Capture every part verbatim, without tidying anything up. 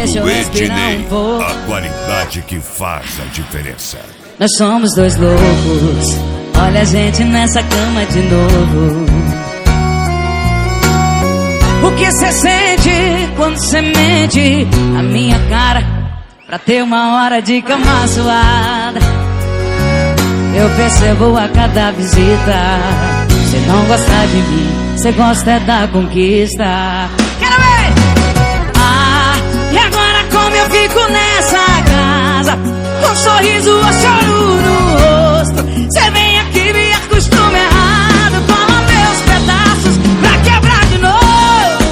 deixa eu respirar um pouco. A qualidade que faz a diferença. Nós somos dois loucos, olha a gente nessa cama de novo. O que cê sente quando cê mente a minha cara pra ter uma hora de cama suada? Eu percebo a cada visita, cê não gosta de mim, cê gosta é da conquista. Quero ver! Ah, e agora como eu fico nessa casa, com um sorriso ou choro no rosto? Cê vem aqui, me acostuma errado, cola meus pedaços pra quebrar de novo.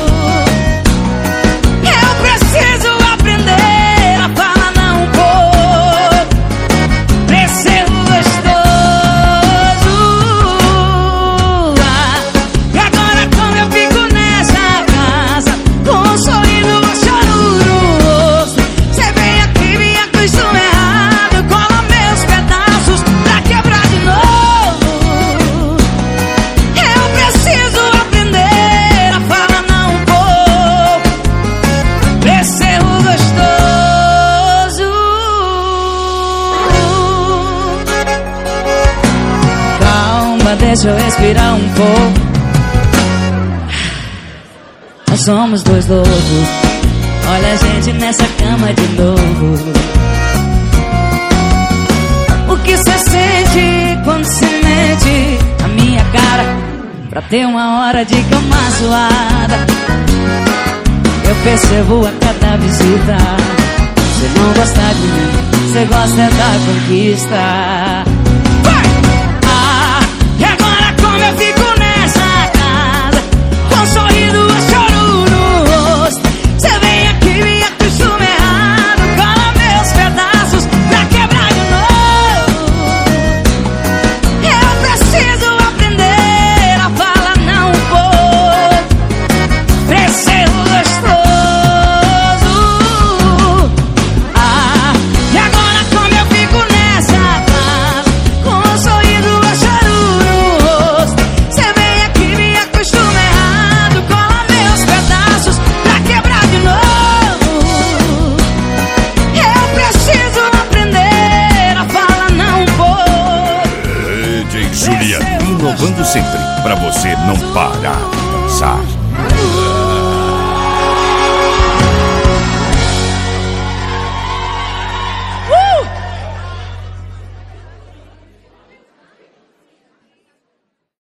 Eu preciso aprender a falar não um pouco, pra ser gostoso. Ah, e agora como eu fico nessa casa, com um sorriso ou choro no rosto? Cê vem aqui, me acostuma errado, cola meus pedaços pra quebrar de novo. Eu preciso aprender a falar não um pouco, pra ser gostoso. Calma, deixa eu respirar um pouco. Nós somos dois loucos, olha a gente nessa cama de novo. O que cê sente quando cê mente a minha cara pra ter uma hora de cama suada? Eu percebo a cada visita, cê não gosta de mim, cê gosta é da conquista. Vai! Ah, e agora como eu fico nessa casa, com um sorriso ou choro no rosto? Cê vem aqui, me acostuma errado, cola meus pedaços pra quebrar de novo. Eu preciso aprender a falar não um pouco, pra ser gostoso. Ah, e agora como eu fico nessa casa, com um sorriso ou choro no rosto? Cê vem aqui, me acostuma errado, cola meus pedaços pra quebrar de novo. Eu preciso aprender a falar não um pouco. D J Juliano, inovando sempre pra você não parar de dançar.